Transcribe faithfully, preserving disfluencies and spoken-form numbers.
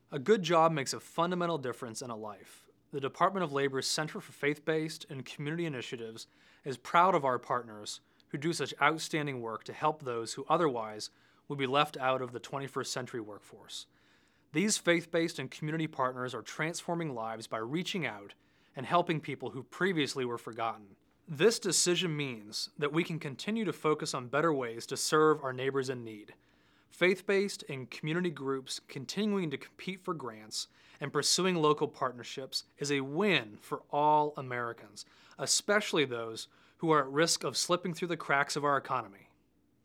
A good job makes a fundamental difference in a life. The Department of Labor's Center for Faith-Based and Community Initiatives is proud of our partners who do such outstanding work to help those who otherwise would be left out of the twenty-first century workforce. These faith-based and community partners are transforming lives by reaching out and helping people who previously were forgotten. This decision means that we can continue to focus on better ways to serve our neighbors in need. Faith-based and community groups continuing to compete for grants and pursuing local partnerships is a win for all Americans, especially those who are at risk of slipping through the cracks of our economy.